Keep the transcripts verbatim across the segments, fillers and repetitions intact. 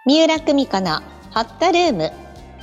三浦久美子のホットルーム。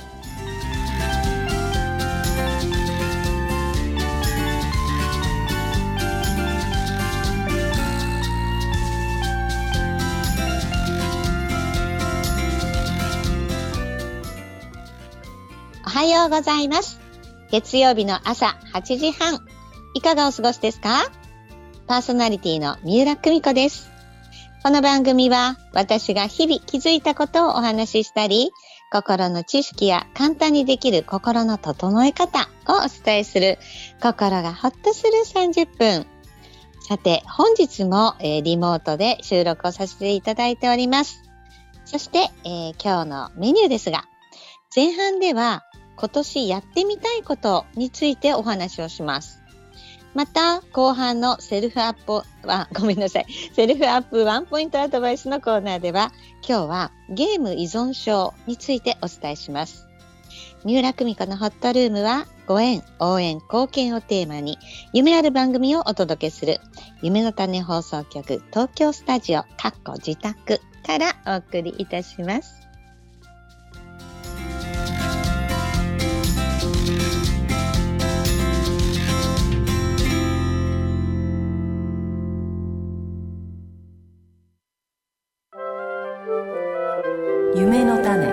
おはようございます。月曜日の朝はちじはん、いかがお過ごしですか？パーソナリティの三浦久美子です。この番組は私が日々気づいたことをお話ししたり、心の知識や簡単にできる心の整え方をお伝えする、心がほっとするさんじゅっぷん。さて本日も、えー、リモートで収録をさせていただいております。そして、えー、今日のメニューですが、前半では今年やってみたいことについてお話をします。また後半のセルフアップはごめんなさいセルフアップワンポイントアドバイスのコーナーでは、今日はゲーム依存症についてお伝えします。三浦久美子のホットルームは、ご縁、応援、貢献をテーマに夢ある番組をお届けする夢の種放送局東京スタジオかっこ自宅からお送りいたします。 夢の種。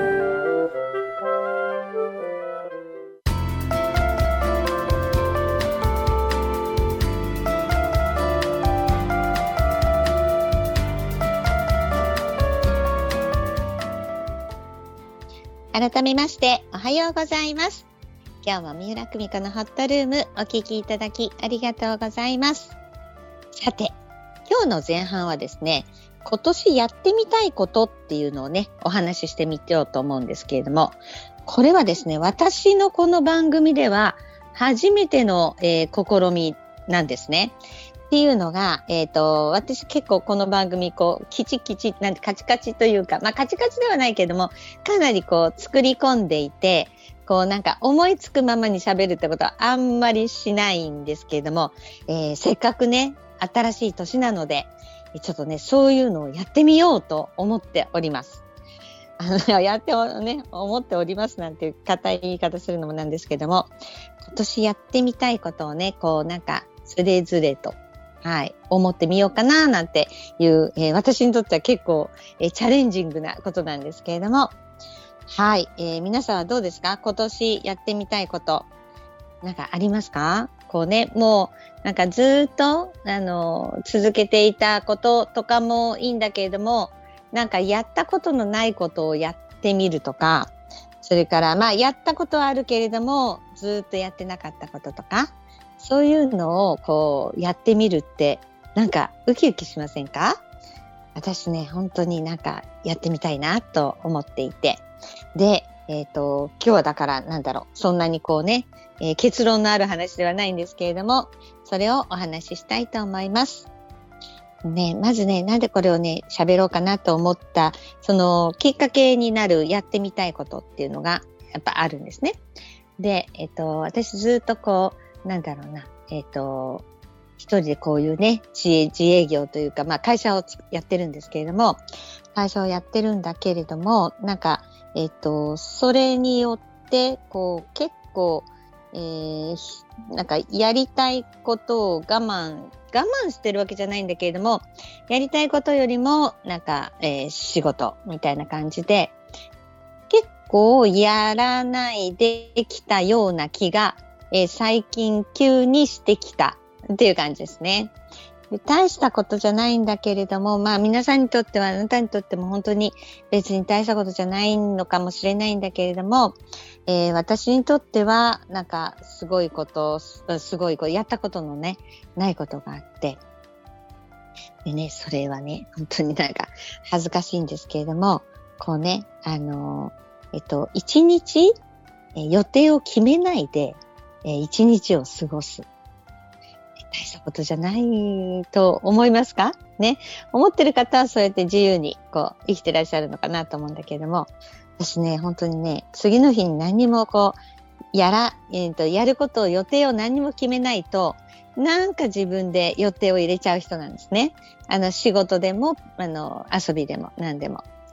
改めましておはようございます。今日も三浦久美子のホットルームお聞きいただきありがとうございます。さて今日の前半はですね、今年やってみたいことっていうのをねお話ししてみようと思うんですけれども、これはですね、私のこの番組では初めての、えー、試みなんですね。っていうのが、えっと、私結構この番組こうキチキチなんてカチカチというか、まあカチカチではないけども、かなりこう作り込んでいて、こうなんか思いつくままに喋るってことはあんまりしないんですけれども、えー、せっかくね新しい年なので、ちょっとねそういうのをやってみようと思っております。あのやっておね思っておりますなんていう固い言い方するのもなんですけども、今年やってみたいことをねこうなんかつれづれとはい思ってみようかななんていう、えー、私にとっては結構、えー、チャレンジングなことなんですけれども、はい、えー、皆さんはどうですか？今年やってみたいことなんかありますか？こうね、もうなんかずっとあの続けていたこととかもいいんだけれども、なんかやったことのないことをやってみるとか、それからまあやったことはあるけれどもずっとやってなかったこととか、そういうのをこうやってみるってなんかウキウキしませんか？私ね本当になんかやってみたいなと思っていて、でえっと、今日はだからなんだろう、そんなにこうね、えー、結論のある話ではないんですけれども、それをお話ししたいと思います。ね、まずね、なんでこれをね、喋ろうかなと思った、そのきっかけになるやってみたいことっていうのがやっぱあるんですね。で、えっと、私ずっとこう、なんだろうな、えっと、一人でこういうね、自営、自営業というか、まあ会社をやってるんですけれども、会社をやってるんだけれども、なんか、えっと、それによって、こう、結構、えー、なんか、やりたいことを我慢、我慢してるわけじゃないんだけれども、やりたいことよりも、なんか、えー、仕事みたいな感じで、結構やらないできたような気が、えー、最近急にしてきたっていう感じですね。で大したことじゃないんだけれども、まあ皆さんにとっては、あなたにとっても本当に別に大したことじゃないのかもしれないんだけれども、えー、私にとってはなんかすごいこと、すごいこうやったことのね、ないことがあって、でね、それはね、本当になんか恥ずかしいんですけれども、こうね、あのー、えっと、一日、えー、予定を決めないで、えー、一日を過ごす。大したことじゃないと思いますかね。思ってる方はそうやって自由にこう生きてらっしゃるのかなと思うんだけれども、私ね、本当にね、次の日に何もこう、やら、えーと、やることを予定を何も決めないと、なんか自分で予定を入れちゃう人なんですね。あの、仕事でも、あの、遊びでも、何でも。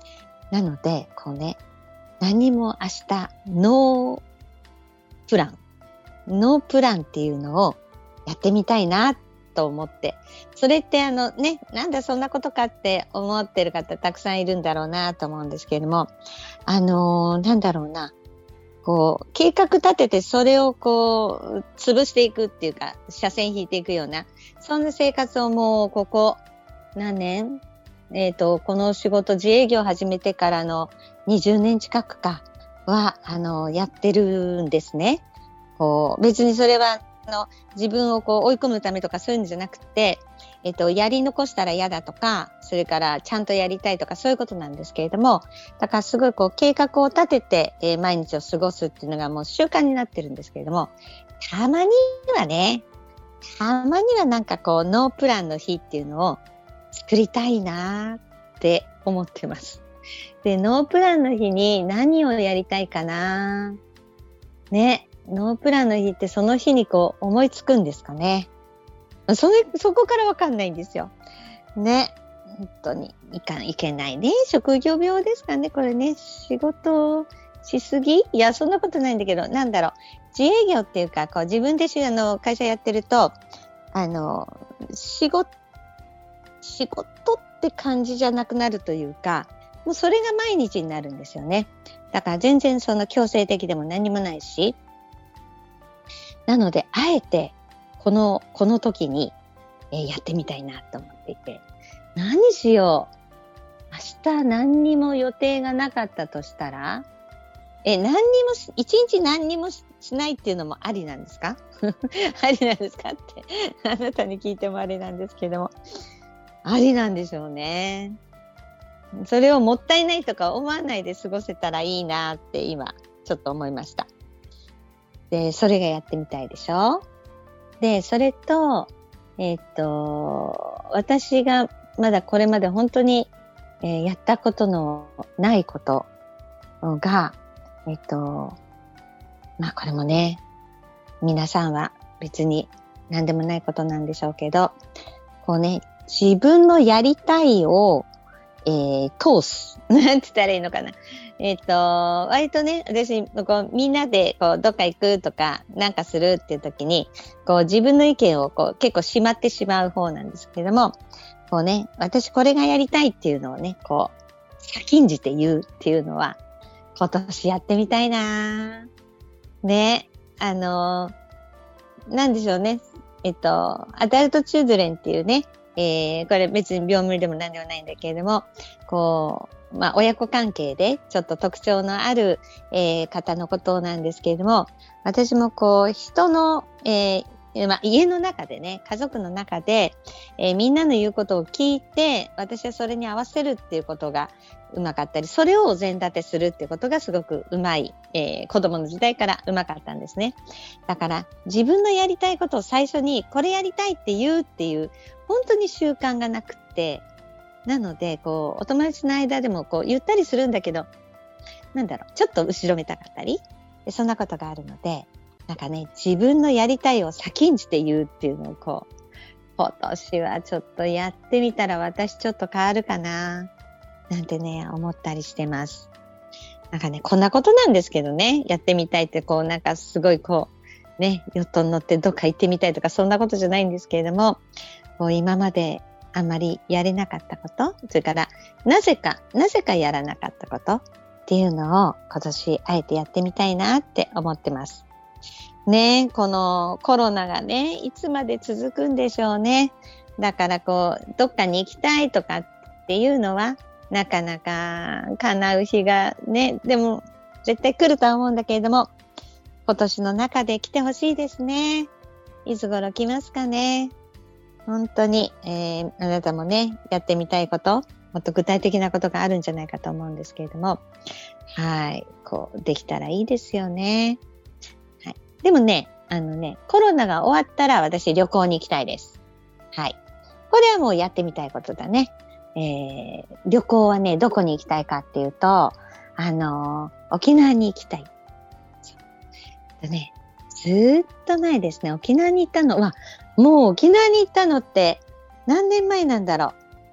なので、こうね、何も明日、ノープラン、ノープランっていうのをやってみたいなと思って、それってあのね、なんだそんなことかって思ってる方たくさんいるんだろうなと思うんですけれども、あのー、なんだろうな、こう、計画立ててそれをこう、潰していくっていうか、車線引いていくような、そんな生活をもうここ何年えっと、この仕事、自営業を始めてからのにじゅうねん近くかは、あの、やってるんですね。こう、別にそれは、あの、自分をこう追い込むためとかそういうのじゃなくて、えっと、やり残したら嫌だとか、それからちゃんとやりたいとかそういうことなんですけれども、だからすごいこう計画を立てて、えー毎日を過ごすっていうのがもう習慣になってるんですけれども、たまにはね、たまにはなんかこうノープランの日っていうのを作りたいなって思ってます。で、ノープランの日に何をやりたいかなね、ノープランの日ってその日にこう思いつくんですかね。それ、そこからわかんないんですよ。ね。本当にいかん、いけないね。職業病ですかね、これね。仕事しすぎ？いや、そんなことないんだけど、なんだろう。自営業っていうか、こう自分でしあの会社やってると、あの、仕事、仕事って感じじゃなくなるというか、もうそれが毎日になるんですよね。だから全然その強制的でも何もないし、なのであえてこのこの時に、えーやってみたいなと思っていて、何しよう。明日何にも予定がなかったとしたら、え何にもし一日何にもししないっていうのもありなんですか？ありなんですかってあなたに聞いてもあれなんですけども、ありなんでしょうね。それをもったいないとか思わないで過ごせたらいいなって今ちょっと思いました。で、それがやってみたいでしょ。で、それと、えっと、私がまだこれまで本当に、えーやったことのないことが、えっと、まあこれもね、皆さんは別に何でもないことなんでしょうけど、こうね、自分のやりたいを、えー通す。なんて言ったらいいのかな。えっと、割とね、私、こう、みんなで、こう、どっか行くとか、なんかするっていう時に、こう、自分の意見を、こう、結構しまってしまう方なんですけれども、こうね、私これがやりたいっていうのをね、こう、先んじて言うっていうのは、今年やってみたいなね、あの、なんでしょうね。えっと、アダルトチュードレンっていうね、えー、これ別に病名でも何でもないんだけれども、こう、まあ、親子関係でちょっと特徴のある、えー方のことなんですけれども、私もこう、人の、えーまあ、家の中でね、家族の中で、えーみんなの言うことを聞いて、私はそれに合わせるっていうことがうまかったり、それをお膳立てするっていうことがすごくうまい、えー子供の時代からうまかったんですね。だから自分のやりたいことを最初にこれやりたいって言うっていう本当に習慣がなくって、なのでこうお友達の間でもこう言ったりするんだけど、なんだろう、ちょっと後ろめたかったり、そんなことがあるので、なんかね、自分のやりたいを先んじて言うっていうのをこう、今年はちょっとやってみたら私ちょっと変わるかな、なんてね、思ったりしてます。なんかね、こんなことなんですけどね、やってみたいってこう、なんかすごいこう、ね、ヨットに乗ってどっか行ってみたいとかそんなことじゃないんですけれども、こう今まであんまりやれなかったこと、それからなぜか、なぜかやらなかったことっていうのを今年あえてやってみたいなって思ってます。ねえ、このコロナがね、いつまで続くんでしょうね。だからこう、どっかに行きたいとかっていうのは、なかなか叶う日がね、でも絶対来るとは思うんだけれども、今年の中で来てほしいですね。いつ頃来ますかね。本当に、えー、あなたもね、やってみたいこと、もっと具体的なことがあるんじゃないかと思うんですけれども、はい、こう、できたらいいですよね。はい。でもね、あのね、コロナが終わったら私旅行に行きたいです。はい。これはもうやってみたいことだね。えー、旅行はね、どこに行きたいかっていうと、あのー、沖縄に行きたい。でね、ずーっと前ですね、沖縄に行ったのは、もう沖縄に行ったのって何年前なんだろ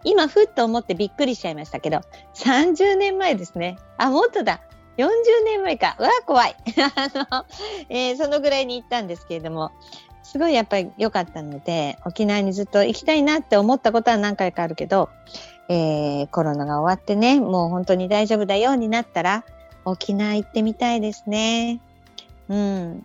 今ふっと思ってびっくりしちゃいましたけど、さんじゅうねんまえですね。あ、もっとだ。よんじゅうねんまえか。うわ、怖い。あの、えー、そのぐらいに行ったんですけれども、すごいやっぱり良かったので、沖縄にずっと行きたいなって思ったことは何回かあるけど、えー、コロナが終わってね、もう本当に大丈夫だようになったら、沖縄行ってみたいですね。うん、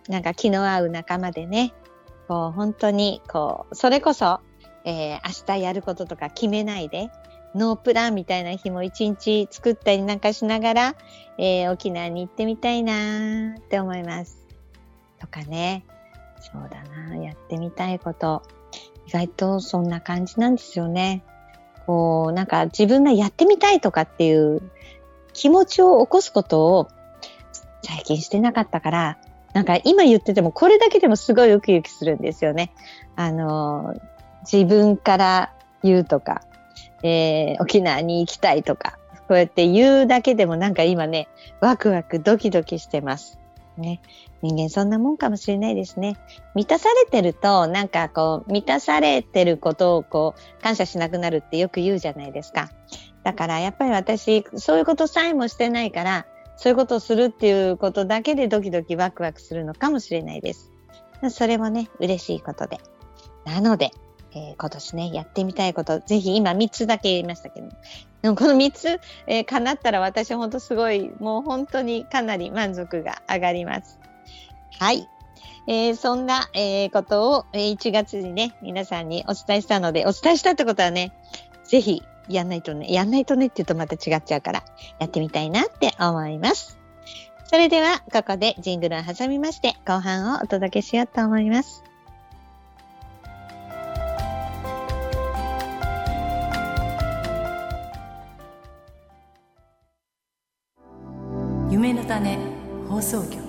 なんか気の合う仲間でね、こう本当にこう、それこそ、えー、明日やることとか決めないで、ノープランみたいな日も一日作ったりなんかしながら、えー、沖縄に行ってみたいなって思います。とかね、そうだな、やってみたいこと、意外とそんな感じなんですよね。こう、なんか自分がやってみたいとかっていう気持ちを起こすことを最近してなかったから、なんか今言っててもこれだけでもすごいウキウキするんですよね。あの、自分から言うとか、えー、沖縄に行きたいとか、こうやって言うだけでもなんか今ね、ワクワクドキドキしてます。ね。人間そんなもんかもしれないですね。満たされてると、なんかこう、満たされてることをこう、感謝しなくなるってよく言うじゃないですか。だからやっぱり私、そういうことさえもしてないから、そういうことをするっていうことだけでドキドキワクワクするのかもしれないです。それもね、嬉しいことで。なので、えー、今年ね、やってみたいこと、ぜひ今みっつだけ言いましたけど、でもこのみっつ、えー、叶ったら私ほんとすごい、もう本当にかなり満足が上がります。はい。えー、そんな、えー、ことを、えー、いちがつにね、皆さんにお伝えしたので、お伝えしたってことはね、ぜひやんないとね、やんないとねって言うとまた違っちゃうから、やってみたいなって思います。それでは、ここでジングルを挟みまして、後半をお届けしようと思います。 夢の種放送局。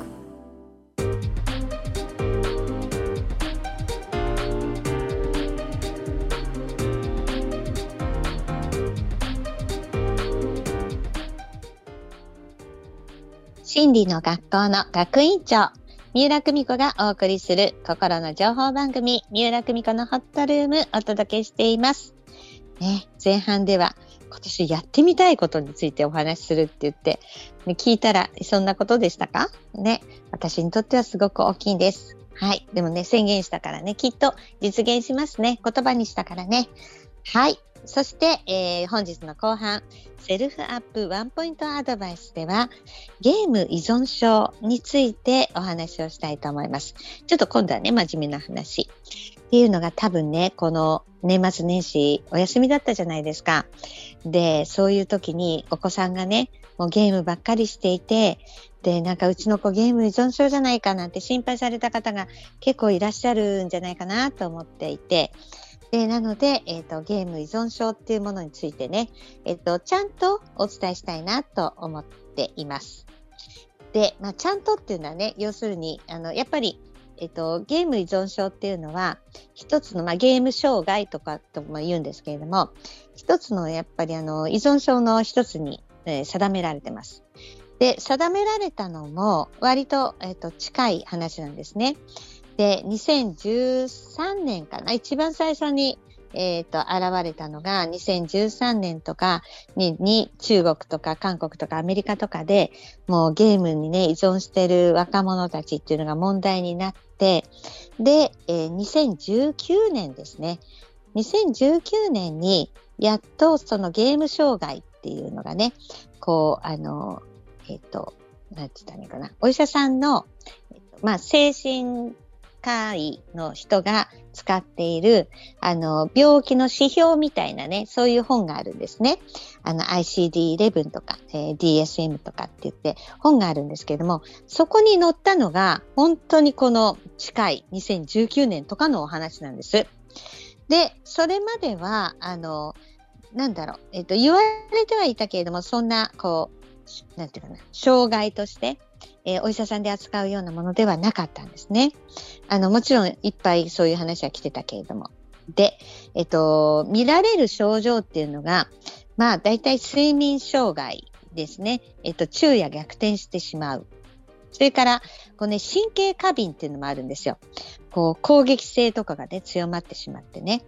心理の学校の学院長、三浦久美子がお送りする心の情報番組、三浦久美子のホットルームお届けしています。ね、前半では今年やってみたいことについてお話しするって言って、ね、聞いたらそんなことでしたかね。私にとってはすごく大きいんです。はい。でもね、宣言したからね、きっと実現しますね。言葉にしたからね。はい。そして、えー、本日の後半、セルフアップワンポイントアドバイスでは、ゲーム依存症についてお話をしたいと思います。ちょっと今度はね、真面目な話。っていうのが多分ね、この年末年始お休みだったじゃないですか。で、そういう時にお子さんがね、もうゲームばっかりしていて、で、なんかうちの子ゲーム依存症じゃないかなんて心配された方が結構いらっしゃるんじゃないかなと思っていて、で、なので、えっと、ゲーム依存症っていうものについてね、えっと、ちゃんとお伝えしたいなと思っています。で、まあ、ちゃんとっていうのはね、要するに、あの、やっぱり、えっと、ゲーム依存症っていうのは、一つの、まあ、ゲーム障害とかとも言うんですけれども、一つの、やっぱり、あの、依存症の一つに、えー、定められてます。で、定められたのも、割と、えっと、近い話なんですね。で、にせんじゅうさんねんかな、一番最初に、えっと、現れたのがにせんじゅうさんねんとかに、に中国とか韓国とかアメリカとかでもうゲームにね、依存してる若者たちっていうのが問題になって、で、えー、にせんじゅうきゅうねんですね。にせんじゅうきゅうねんにやっとそのゲーム障害っていうのがね、こう、あの、えっと、なんて言ったらいいかな。お医者さんの、えっと、まあ、精神科医の人が使っている、あの、病気の指標みたいなね、そういう本があるんですね。あの、アイシーディーイレブン とか、えー、ディーエスエム とかって言って本があるんですけれども、そこに載ったのが、本当にこの近いにせんじゅうきゅうねんとかのお話なんです。で、それまでは、あの、なんだろう、えっと、言われてはいたけれども、そんな、こう、なんていうかな、障害として、えー、お医者さんで扱うようなものではなかったんですね。あの、もちろんいっぱいそういう話は来てたけれども。で、えっと、見られる症状っていうのが、まあ、だいたい睡眠障害ですね。えっと、昼夜逆転してしまう。それから、こうね、神経過敏っていうのもあるんですよ。こう、攻撃性とかがね、強まってしまってね。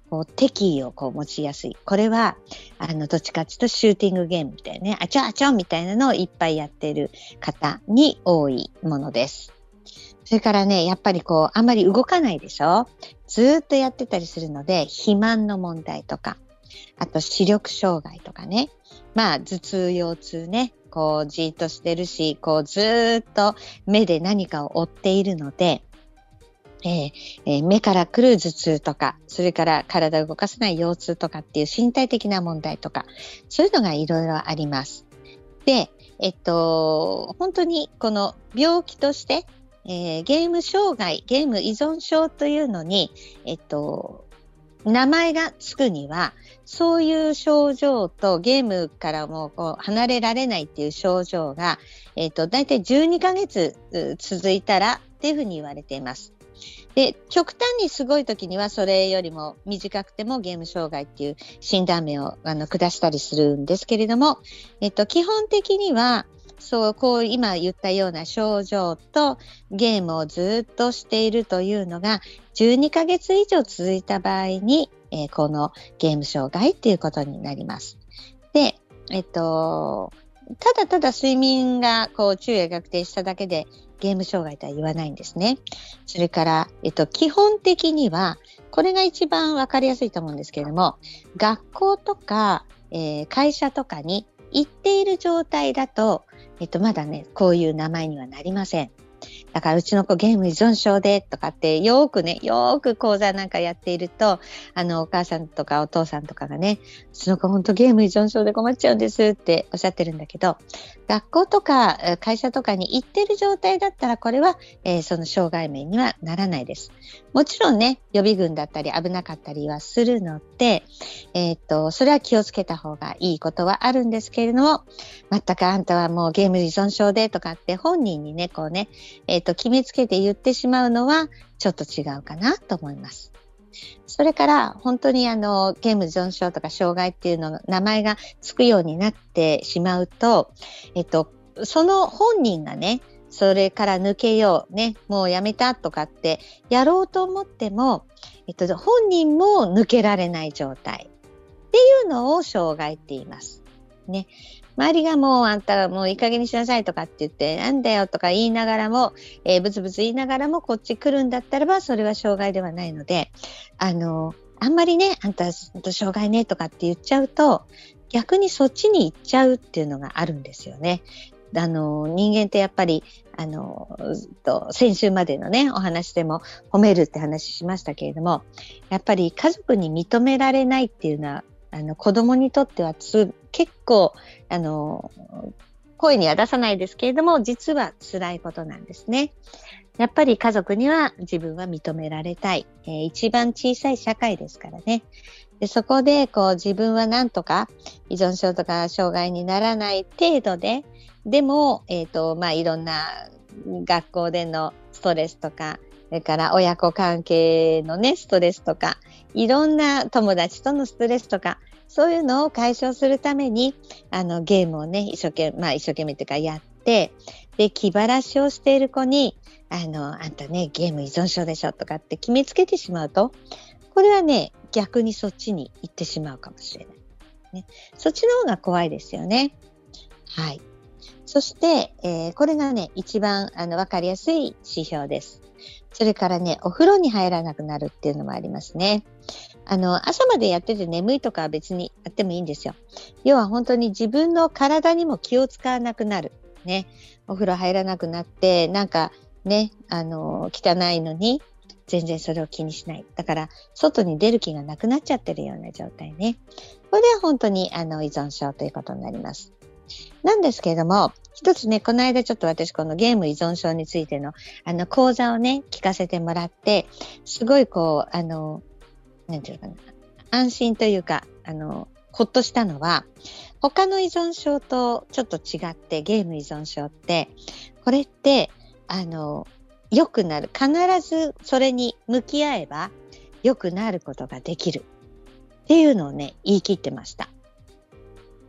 こう敵意をこう持ちやすい。これはあのどっちかっていうとシューティングゲームみたいなね、あちょあちょみたいなのをいっぱいやっている方に多いものです。それからね、やっぱりこうあんまり動かないでしょ。ずーっとやってたりするので、肥満の問題とか、あと視力障害とかね、まあ頭痛腰痛ね、こうじーっとしてるし、こうずーっと目で何かを追っているので、えーえー目から来る頭痛とか、それから体を動かせない腰痛とかっていう身体的な問題とか、そういうのがいろいろあります。で、えっと、本当にこの病気として、えーゲーム障害、ゲーム依存症というのに、えっと、名前がつくには、そういう症状とゲームからもこう離れられないっていう症状が、えっと、だいたいじゅうにかげつう続いたらっていうふうに言われています。で、極端にすごい時にはそれよりも短くてもゲーム障害っていう診断名をあの下したりするんですけれども、えっと、基本的には、そう、こう今言ったような症状とゲームをずっとしているというのがじゅうにかげつ以上続いた場合に、えーこのゲーム障害っていうことになります。で、えっと、ただただ睡眠がこう昼夜逆転しただけでゲーム障害とは言わないんですね。それから、えっと、基本的には、これが一番わかりやすいと思うんですけれども、学校とか、えー会社とかに行っている状態だと、えっと、まだね、こういう名前にはなりません。だからうちの子ゲーム依存症でとかってよーくね、よーく講座なんかやっていると、あのお母さんとかお父さんとかがね、うちの子本当ゲーム依存症で困っちゃうんですっておっしゃってるんだけど、学校とかえー会社とかに行ってる状態だったらこれは、えーその障害名にはならないです。もちろんね、予備軍だったり危なかったりはするので、えーっと、それは気をつけた方がいいことはあるんですけれども、全くあんたはもうゲーム依存症でとかって本人にね、こうね、えーっと、決めつけて言ってしまうのはちょっと違うかなと思います。それから本当にあのゲーム依存症とか障害っていうのの名前がつくようになってしまうと、えっと、その本人がね、それから抜けようね、もうやめたとかってやろうと思っても、えっと、本人も抜けられない状態っていうのを障害って言いますね。周りがもうあんたもういい加減にしなさいとかって言ってなんだよとか言いながらも、えー、ブツブツ言いながらもこっち来るんだったらばそれは障害ではないので、あのあんまりね、あんた障害ねとかって言っちゃうと逆にそっちに行っちゃうっていうのがあるんですよね。あの人間ってやっぱりあのと先週までのねお話でも褒めるって話しましたけれども、やっぱり家族に認められないっていうのはあの子供にとってはつ結構あの声には出さないですけれども実は辛いことなんですね。やっぱり家族には自分は認められたい、えー、一番小さい社会ですからね。でそこでこう自分はなんとか依存症とか障害にならない程度ででも、えーとまあ、いろんな学校でのストレスとかそれから親子関係のねストレスとかいろんな友達とのストレスとかそういうのを解消するためにあのゲームをね一生懸命、まあ、一生懸命というかやってで気晴らしをしている子にあのあんたねゲーム依存症でしょとかって決めつけてしまうとこれはね逆にそっちに行ってしまうかもしれない、ね、そっちの方が怖いですよね。はい。そして、えー、これがね一番あの分かりやすい指標です。それからねお風呂に入らなくなるっていうのもありますね。あの朝までやってて眠いとかは別にやってもいいんですよ。要は本当に自分の体にも気を使わなくなるね。お風呂入らなくなってなんかねあの汚いのに全然それを気にしない。だから外に出る気がなくなっちゃってるような状態ね。これは本当にあの依存症ということになります。なんですけれども、一つね、この間ちょっと私このゲーム依存症についてのあの講座をね、聞かせてもらって、すごいこう、あの、なんていうかな、安心というか、あの、ほっとしたのは、他の依存症とちょっと違ってゲーム依存症って、これって、あの、良くなる。必ずそれに向き合えば良くなることができる。っていうのをね、言い切ってました。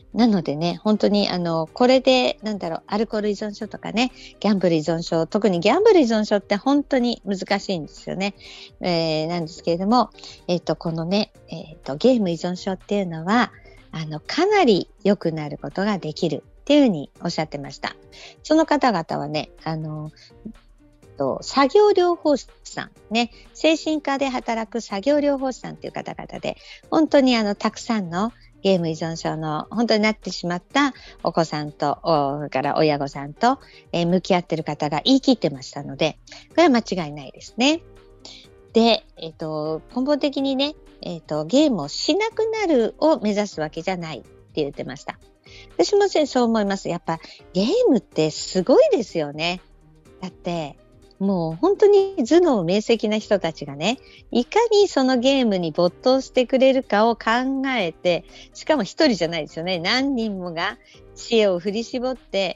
なのでね、本当にあのこれでなんだろう、アルコール依存症とかね、ギャンブル依存症、特にギャンブル依存症って本当に難しいんですよね。えー、なんですけれども、えっとこのね、えっとゲーム依存症っていうのはあのかなり良くなることができるっていうふうにおっしゃってました。その方々はね、あの作業療法士さんね、精神科で働く作業療法士さんっていう方々で、本当にあのたくさんのゲーム依存症の本当になってしまったお子さんと、それから親御さんと、えー、向き合っている方が言い切ってましたので、これは間違いないですね。で、えっと、根本的にね、えっと、ゲームをしなくなるを目指すわけじゃないって言ってました。私もそう思います。やっぱゲームってすごいですよね。だってもう本当に頭脳明晰な人たちがね、いかにそのゲームに没頭してくれるかを考えて、しかも一人じゃないですよね。何人もが知恵を振り絞って、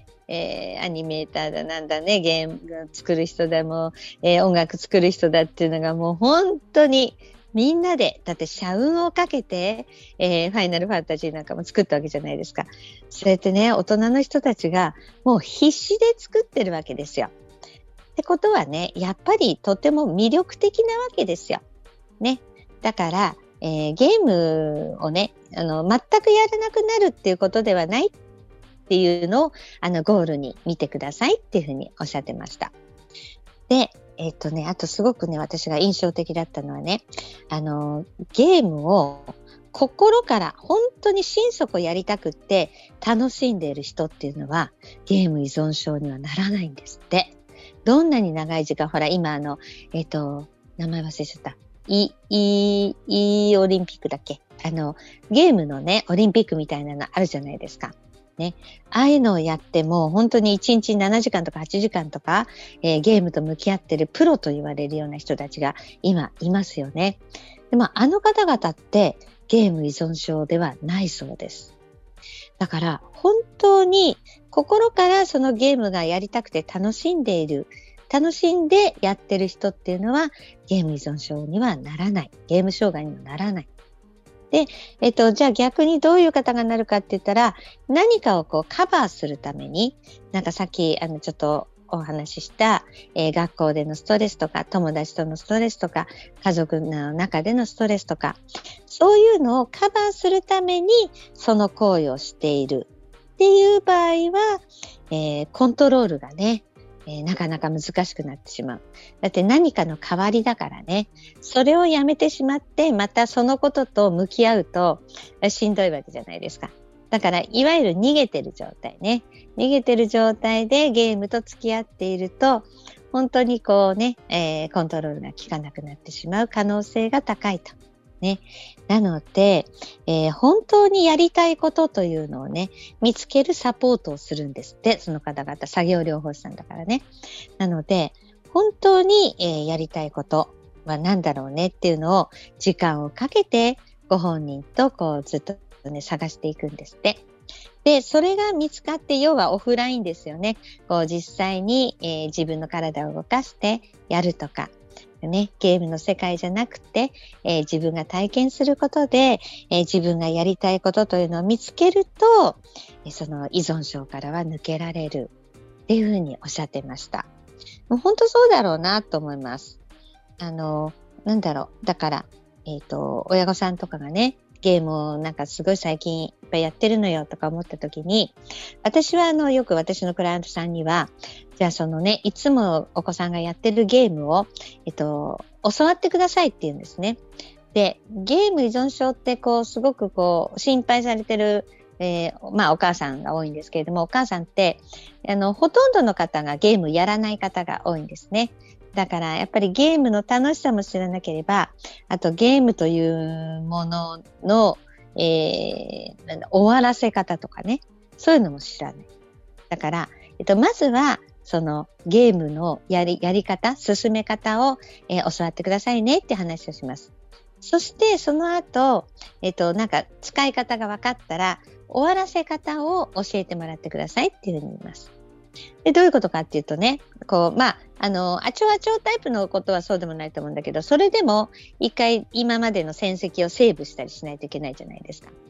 えー、アニメーターだなんだね、ゲーム作る人だも、えー、音楽作る人だっていうのがもう本当にみんなで、だって社運をかけて、えー、ファイナルファンタジーなんかも作ったわけじゃないですか。それってね、大人の人たちがもう必死で作ってるわけですよ。ってことはね、やっぱりとても魅力的なわけですよ。ね。だから、えー、ゲームをね、あの、全くやらなくなるっていうことではないっていうのを、あの、ゴールに見てくださいっていうふうにおっしゃってました。で、えっとね、あとすごくね、私が印象的だったのはね、あの、ゲームを心から本当に心底やりたくって楽しんでいる人っていうのは、ゲーム依存症にはならないんですって。どんなに長い時間、ほら、今あの、えっと、名前忘れちゃった。い、い、いオリンピックだっけ？あの、ゲームのね、オリンピックみたいなのあるじゃないですか。ね。ああいうのをやっても、本当にいちにちななじかんとかはちじかんとか、えー、ゲームと向き合ってるプロと言われるような人たちが今いますよね。でも、あの方々ってゲーム依存症ではないそうです。だから、本当に心からそのゲームがやりたくて楽しんでいる、楽しんでやってる人っていうのはゲーム依存症にはならない。ゲーム障害にもならない。で、えっと、じゃあ逆にどういう方がなるかって言ったら、何かをこうカバーするために、なんかさっきあのちょっとお話しした、えー、学校でのストレスとか、友達とのストレスとか、家族の中でのストレスとか、そういうのをカバーするためにその行為をしているっていう場合は、えー、コントロールがね、えー、なかなか難しくなってしまう。だって何かの代わりだからね。それをやめてしまって、またそのことと向き合うとしんどいわけじゃないですか。だから、いわゆる逃げてる状態ね。逃げてる状態でゲームと付き合っていると、本当にこうね、えー、コントロールが効かなくなってしまう可能性が高いと。ね。なので、えー、本当にやりたいことというのをね、見つけるサポートをするんですって、その方々、作業療法士さんだからね。なので、本当に、えー、やりたいことは何だろうねっていうのを時間をかけてご本人とこうずっとね、探していくんですって。で、それが見つかって、要はオフラインですよね。こう実際に、えー、自分の体を動かしてやるとか、ね、ゲームの世界じゃなくて、えー、自分が体験することで、えー、自分がやりたいことというのを見つけると、えー、その依存症からは抜けられるっていうふうにおっしゃってました。もう本当そうだろうなと思います。あの、なんだろう。だから、えっと、親御さんとかがね、ゲームをなんかすごい最近いっぱいやってるのよとか思った時に、私はあのよく私のクライアントさんには、じゃあそのね、いつもお子さんがやってるゲームを、えっと、教わってくださいって言うんですね。で、ゲーム依存症ってこうすごくこう心配されてる、えー、まあお母さんが多いんですけれども、お母さんってあのほとんどの方がゲームやらない方が多いんですね。だからやっぱりゲームの楽しさも知らなければ、あとゲームというものの、えー、終わらせ方とかね、そういうのも知らない。だから、えっと、まずはそのゲームのやり、やり方、進め方を、えー、教わってくださいねって話をします。そしてその後、えっと、なんか使い方が分かったら、終わらせ方を教えてもらってくださいっていうふうに言います。で、どういうことかっていうとね、こう、まあ、あの、あちょあちょタイプのことはそうでもないと思うんだけど、それでも一回今までの戦績をセーブしたりしないといけないじゃないですか。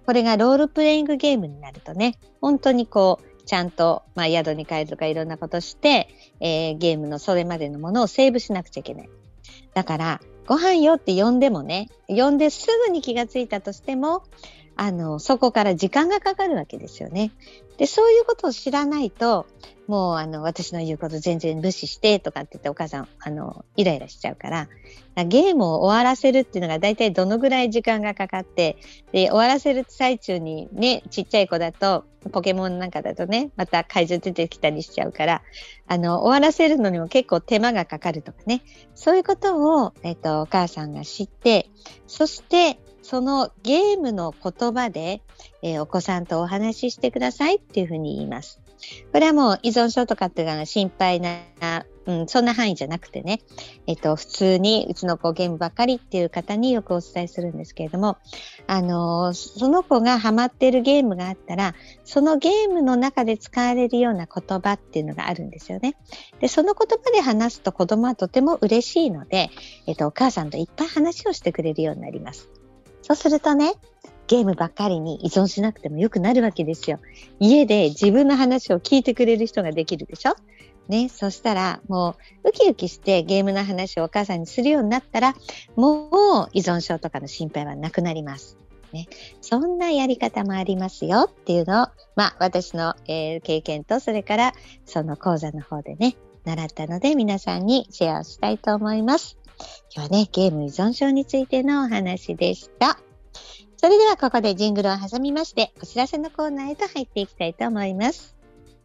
これがロールプレイングゲームになるとね、本当にこう、ちゃんと、まあ、宿に帰るとかいろんなことして、えー、ゲームのそれまでのものをセーブしなくちゃいけない。だから、ご飯よって呼んでもね、呼んですぐに気がついたとしても、あの、そこから時間がかかるわけですよね。で、そういうことを知らないと、もう、あの、私の言うこと全然無視してとかって言ってお母さん、あの、イライラしちゃうから、ゲームを終わらせるっていうのが大体どのぐらい時間がかかって、で、終わらせる最中にね、ちっちゃい子だと、ポケモンなんかだとね、また怪獣出てきたりしちゃうから、あの、終わらせるのにも結構手間がかかるとかね、そういうことを、えっと、お母さんが知って、そして、そのゲームの言葉で、えー、お子さんとお話ししてくださいっていうふうに言います。これはもう依存症とかっていうのが心配な、うん、そんな範囲じゃなくてね、えっと、普通にうちの子ゲームばっかりっていう方によくお伝えするんですけれども、あのー、その子がハマっているゲームがあったら、そのゲームの中で使われるような言葉っていうのがあるんですよね。で、その言葉で話すと子供はとても嬉しいので、えっと、お母さんといっぱい話をしてくれるようになります。そうするとね、ゲームばっかりに依存しなくてもよくなるわけですよ。家で自分の話を聞いてくれる人ができるでしょね。そしたら、もう、ウキウキしてゲームの話をお母さんにするようになったら、もう依存症とかの心配はなくなります。ね。そんなやり方もありますよっていうのを、まあ、私の、えー、経験と、それから、その講座の方でね、習ったので、皆さんにシェアをしたいと思います。今日はね、ゲーム依存症についてのお話でした。それではここでジングルを挟みまして、お知らせのコーナーへと入っていきたいと思います。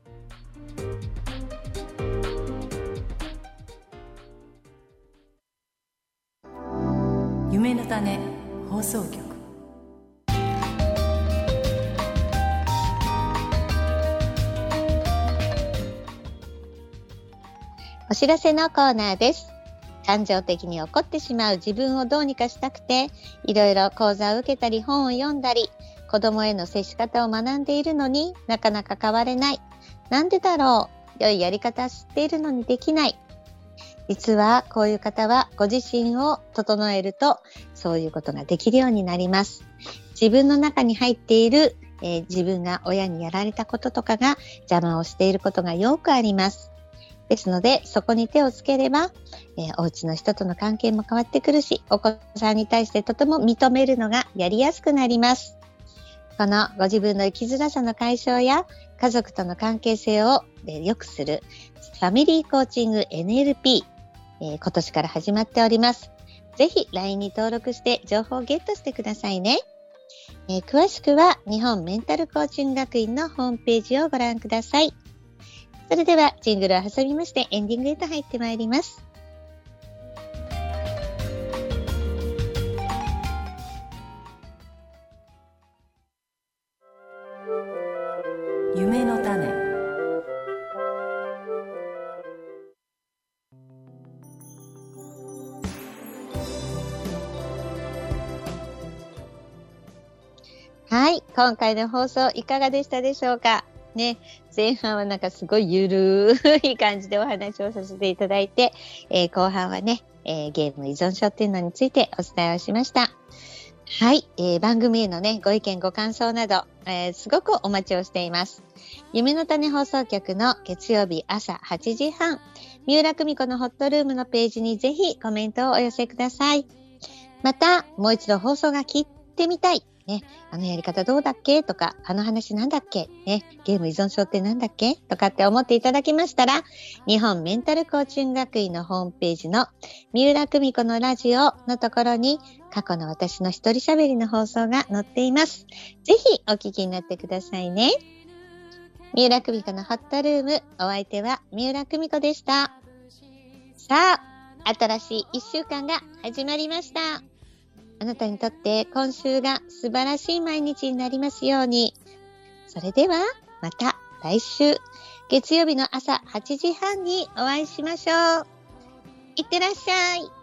夢の種放送局。 お知らせのコーナーです。感情的に怒ってしまう自分をどうにかしたくて、いろいろ講座を受けたり本を読んだり、子供への接し方を学んでいるのになかなか変われない。なんでだろう。良いやり方知っているのにできない。実はこういう方はご自身を整えるとそういうことができるようになります。自分の中に入っている、えー、自分が親にやられたこととかが邪魔をしていることがよくあります。ですので、そこに手をつければ、えー、お家の人との関係も変わってくるし、お子さんに対してとても認めるのがやりやすくなります。このご自分の生きづらさの解消や、家族との関係性を、えー、良くする、ファミリーコーチング エヌエルピー、えー、今年から始まっております。ぜひ ライン に登録して情報をゲットしてくださいね。えー、詳しくは、日本メンタルコーチング学院のホームページをご覧ください。それではジングルを挟みましてエンディングへと入ってまいります。 夢の種。 はい、今回の放送いかがでしたでしょうかね。前半はなんかすごいゆるい感じでお話をさせていただいて、えー、後半はね、えー、ゲーム依存症っていうのについてお伝えをしました。はい、えー、番組へのね、ご意見ご感想など、えー、すごくお待ちをしています。夢の種放送局の月曜日朝はちじはん、三浦久美子のホットルームのページにぜひコメントをお寄せください。また、もう一度放送が聞いてみたい。ね、あのやり方どうだっけとか、あの話なんだっけね、ゲーム依存症ってなんだっけとかって思っていただきましたら、日本メンタルコーチング学院のホームページの三浦久美子のラジオのところに、過去の私の一人喋りの放送が載っています。ぜひお聞きになってくださいね。三浦久美子のホットルーム、お相手は三浦久美子でした。さあ、新しい一週間が始まりました。あなたにとって今週が素晴らしい毎日になりますように。それではまた来週月曜日の朝はちじはんにお会いしましょう。いってらっしゃい。